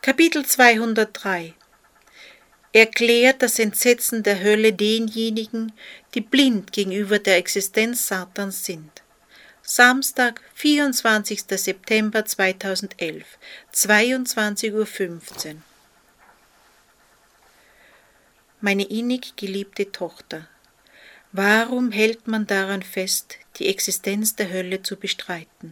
Kapitel 203 erklärt das Entsetzen der Hölle denjenigen, die blind gegenüber der Existenz Satans sind. Samstag, 24. September 2011, 22:15 Uhr. Meine innig geliebte Tochter, warum hält man daran fest, die Existenz der Hölle zu bestreiten?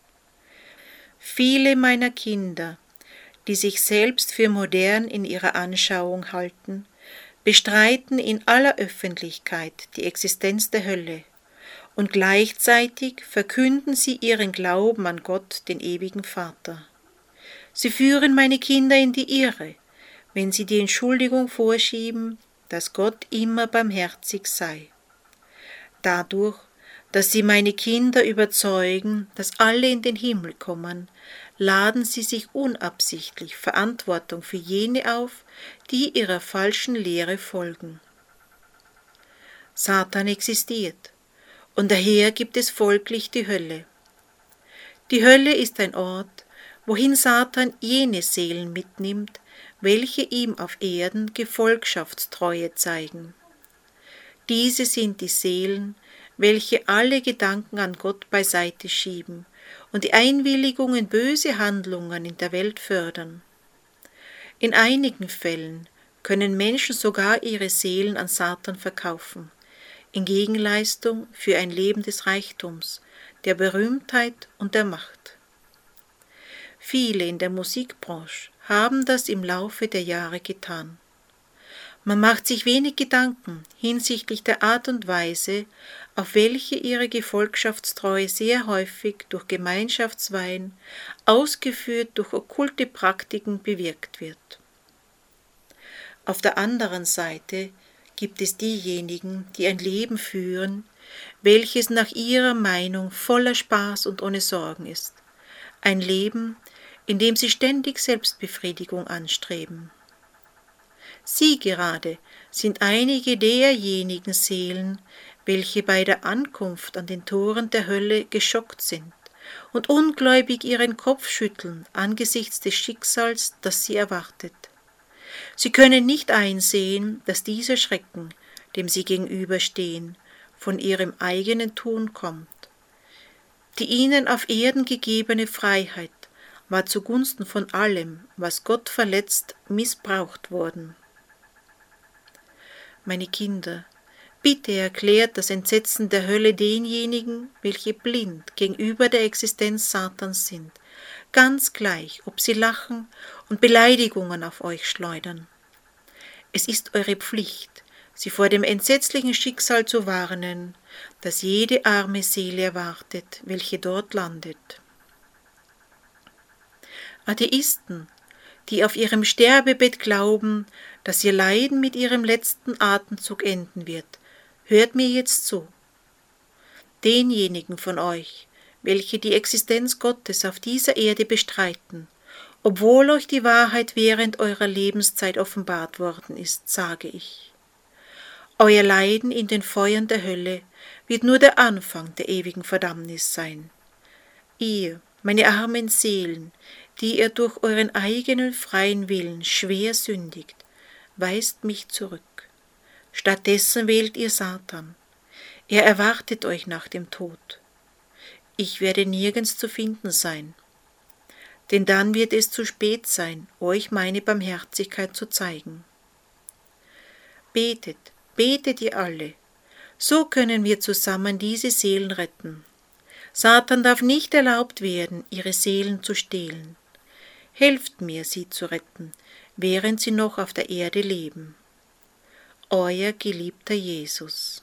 Viele meiner Kinder, die sich selbst für modern in ihrer Anschauung halten, bestreiten in aller Öffentlichkeit die Existenz der Hölle und gleichzeitig verkünden sie ihren Glauben an Gott, den ewigen Vater. Sie führen meine Kinder in die Irre, wenn sie die Entschuldigung vorschieben, dass Gott immer barmherzig sei. Dadurch, dass sie meine Kinder überzeugen, dass alle in den Himmel kommen, laden sie sich unabsichtlich Verantwortung für jene auf, die ihrer falschen Lehre folgen. Satan existiert, und daher gibt es folglich die Hölle. Die Hölle ist ein Ort, wohin Satan jene Seelen mitnimmt, welche ihm auf Erden Gefolgschaftstreue zeigen. Diese sind die Seelen, welche alle Gedanken an Gott beiseite schieben und die Einwilligung in böse Handlungen in der Welt fördern. In einigen Fällen können Menschen sogar ihre Seelen an Satan verkaufen, in Gegenleistung für ein Leben des Reichtums, der Berühmtheit und der Macht. Viele in der Musikbranche haben das im Laufe der Jahre getan. Man macht sich wenig Gedanken hinsichtlich der Art und Weise, auf welche ihre Gefolgschaftstreue sehr häufig durch Gemeinschaftsweihen, ausgeführt durch okkulte Praktiken, bewirkt wird. Auf der anderen Seite gibt es diejenigen, die ein Leben führen, welches nach ihrer Meinung voller Spaß und ohne Sorgen ist. Ein Leben, in dem sie ständig Selbstbefriedigung anstreben. Sie gerade sind einige derjenigen Seelen, welche bei der Ankunft an den Toren der Hölle geschockt sind und ungläubig ihren Kopf schütteln angesichts des Schicksals, das sie erwartet. Sie können nicht einsehen, dass dieser Schrecken, dem sie gegenüberstehen, von ihrem eigenen Tun kommt. Die ihnen auf Erden gegebene Freiheit war zugunsten von allem, was Gott verletzt, missbraucht worden. Meine Kinder, bitte erklärt das Entsetzen der Hölle denjenigen, welche blind gegenüber der Existenz Satans sind, ganz gleich, ob sie lachen und Beleidigungen auf euch schleudern. Es ist eure Pflicht, sie vor dem entsetzlichen Schicksal zu warnen, das jede arme Seele erwartet, welche dort landet. Atheisten, die auf ihrem Sterbebett glauben, dass ihr Leiden mit ihrem letzten Atemzug enden wird, hört mir jetzt zu. Denjenigen von euch, welche die Existenz Gottes auf dieser Erde bestreiten, obwohl euch die Wahrheit während eurer Lebenszeit offenbart worden ist, sage ich: Euer Leiden in den Feuern der Hölle wird nur der Anfang der ewigen Verdammnis sein. Ihr, meine armen Seelen, die ihr durch euren eigenen freien Willen schwer sündigt, weist mich zurück. Stattdessen wählt ihr Satan. Er erwartet euch nach dem Tod. Ich werde nirgends zu finden sein. Denn dann wird es zu spät sein, euch meine Barmherzigkeit zu zeigen. Betet, betet ihr alle. So können wir zusammen diese Seelen retten. Satan darf nicht erlaubt werden, ihre Seelen zu stehlen. Helft mir, sie zu retten, während sie noch auf der Erde leben. Euer geliebter Jesus.